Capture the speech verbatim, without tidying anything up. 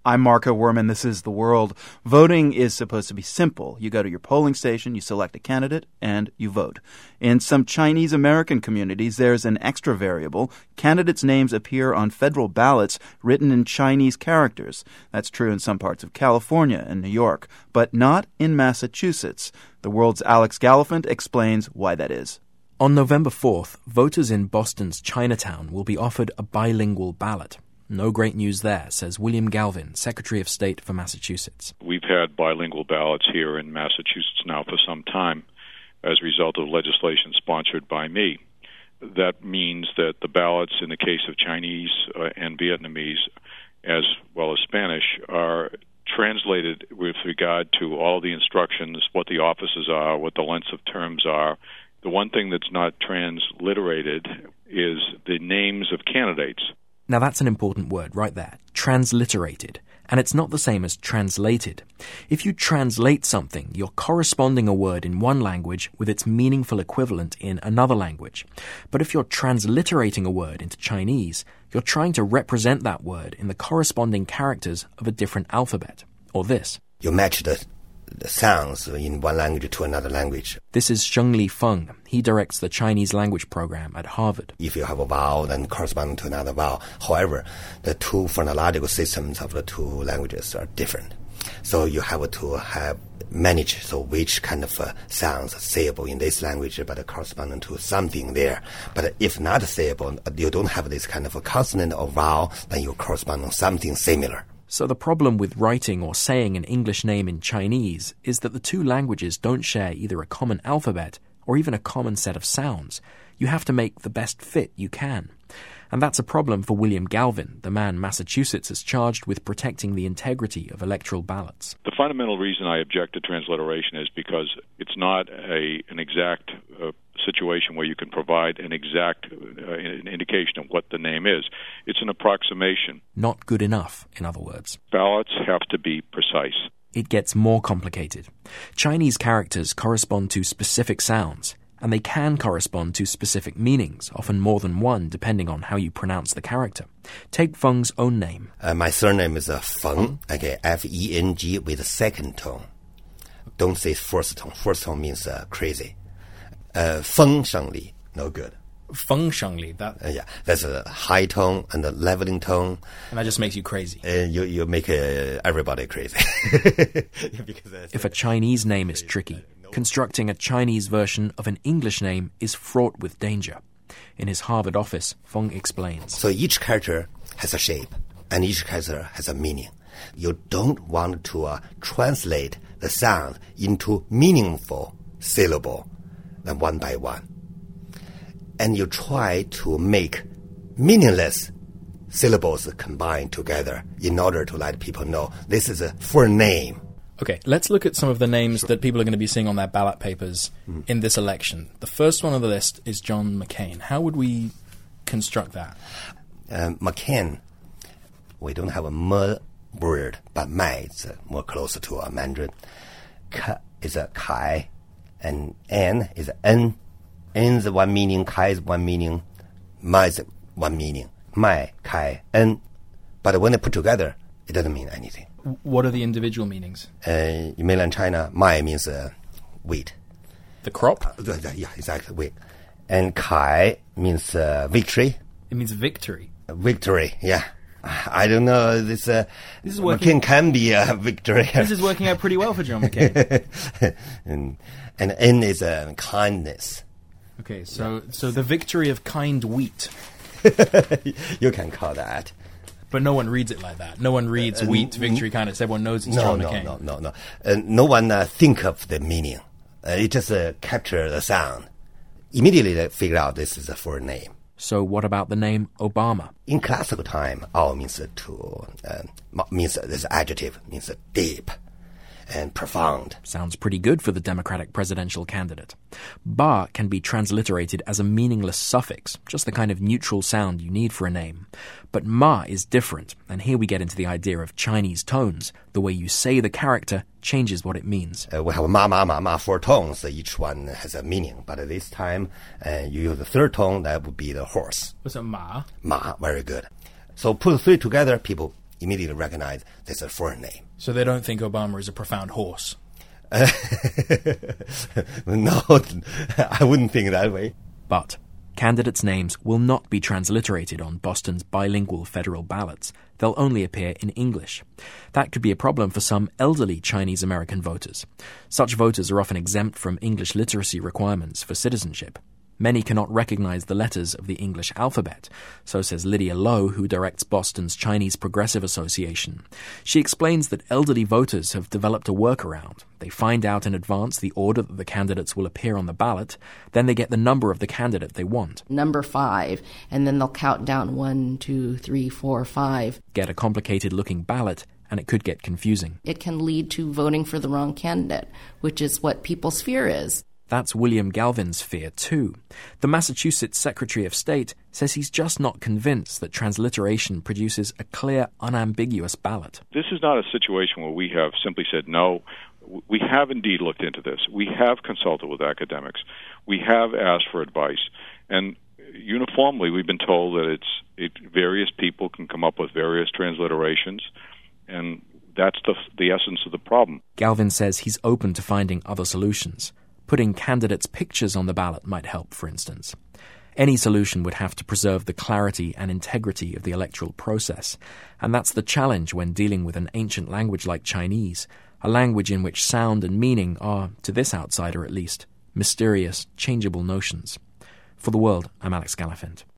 I'm Marco Werman. This is The World. Voting is supposed to be simple. You go to your polling station, you select a candidate, and you vote. In some Chinese American communities, there's an extra variable. Candidates' names appear on federal ballots written in Chinese characters. That's true in some parts of California and New York, but not in Massachusetts. The World's Alex Gallafent explains why that is. On November fourth, voters in Boston's Chinatown will be offered a bilingual ballot. No great news there, says William Galvin, Secretary of State for Massachusetts. We've had bilingual ballots here in Massachusetts now for some time as a result of legislation sponsored by me. That means that the ballots in the case of Chinese uh, and Vietnamese, as well as Spanish, are translated with regard to all the instructions, what the offices are, what the lengths of terms are. The one thing that's not transliterated is the names of candidates. Now that's an important word right there, transliterated. And it's not the same as translated. If you translate something, you're corresponding a word in one language with its meaningful equivalent in another language. But if you're transliterating a word into Chinese, you're trying to represent that word in the corresponding characters of a different alphabet. Or this. You match the the sounds in one language to another language. This is Shengli Feng. He directs the Chinese language program at Harvard. If you have a vowel, then corresponding to another vowel. However, the two phonological systems of the two languages are different. So you have to have manage so which kind of uh, sounds are sayable in this language, but corresponding to something there. But if not sayable, you don't have this kind of a consonant or vowel, then you correspond to something similar. So the problem with writing or saying an English name in Chinese is that the two languages don't share either a common alphabet or even a common set of sounds. You have to make the best fit you can. And that's a problem for William Galvin, the man Massachusetts has charged with protecting the integrity of electoral ballots. The fundamental reason I object to transliteration is because it's not a an exact uh, situation where you can provide an exact uh, an indication of what the name is. It's an approximation. Not good enough, in other words. Ballots have to be precise. It gets more complicated. Chinese characters correspond to specific sounds, and they can correspond to specific meanings, often more than one, depending on how you pronounce the character. Take Feng's own name. Uh, my surname is uh, Feng, okay, F E N G with a second tone. Don't say first tone. First tone means uh, crazy. Uh, Feng Shengli, no good. Feng Shengli, that uh, yeah, that's a high tone and a leveling tone, and that just makes you crazy. Uh, you you make uh, everybody crazy. If a Chinese name is tricky, constructing a Chinese version of an English name is fraught with danger. In his Harvard office, Feng explains. So each character has a shape, and each character has a meaning. You don't want to uh, translate the sound into meaningful syllable, then one by one. And you try to make meaningless syllables combined together in order to let people know this is a full name. Okay, let's look at some of the names sure. that people are going to be seeing on their ballot papers mm. in this election. The first one on the list is John McCain. How would we construct that? Um, McCain, we don't have a M word, but Mai is more closer to a Mandarin. K is a Kai, and N is a N. N is one meaning, Kai is one meaning, Mai is one meaning. Mai, Kai, N. But when they put together, it doesn't mean anything. What are the individual meanings? Uh, in mainland China, Mai means uh, wheat. The crop? Uh, yeah, exactly, wheat. And Kai means uh, victory. It means victory. Uh, victory, yeah. I don't know. This, uh, this is working. McCain can be a victory. This is working out pretty well for John McCain. and, and N is uh, kindness. Okay, so so the victory of kind wheat. You can call that. But no one reads it like that. No one reads uh, wheat, victory, kindness. Everyone knows it's no, John no, McCain. No, no, no, no. Uh, no one uh, think of the meaning. Uh, it just uh, capture the sound. Immediately they figure out this is a foreign name. So what about the name Obama? In classical time, Ao means to, uh, means this adjective means deep and profound. Sounds pretty good for the Democratic presidential candidate. Ba can be transliterated as a meaningless suffix, just the kind of neutral sound you need for a name. But Ma is different, and here we get into the idea of Chinese tones. The way you say the character changes what it means. Uh, we have ma, ma, ma, ma, four tones. Each one has a meaning. But at this time, uh, you use the third tone, that would be the horse. What's a ma? Ma, very good. So put the three together, people immediately recognize that's a foreign name. So they don't think Obama is a profound horse? No, I wouldn't think that way. But candidates' names will not be transliterated on Boston's bilingual federal ballots. They'll only appear in English. That could be a problem for some elderly Chinese-American voters. Such voters are often exempt from English literacy requirements for citizenship. Many cannot recognize the letters of the English alphabet, so says Lydia Lowe, who directs Boston's Chinese Progressive Association. She explains that elderly voters have developed a workaround. They find out in advance the order that the candidates will appear on the ballot, then they get the number of the candidate they want. Number five, and then they'll count down one, two, three, four, five. Get a complicated-looking ballot, and it could get confusing. It can lead to voting for the wrong candidate, which is what people's fear is. That's William Galvin's fear too. The Massachusetts Secretary of State says he's just not convinced that transliteration produces a clear, unambiguous ballot. This is not a situation where we have simply said, no, we have indeed looked into this. We have consulted with academics. We have asked for advice. And uniformly, we've been told that it's it, various people can come up with various transliterations, and that's the, the essence of the problem. Galvin says he's open to finding other solutions. Putting candidates' pictures on the ballot might help, for instance. Any solution would have to preserve the clarity and integrity of the electoral process, and that's the challenge when dealing with an ancient language like Chinese, a language in which sound and meaning are, to this outsider at least, mysterious, changeable notions. For The World, I'm Alex Gallafent.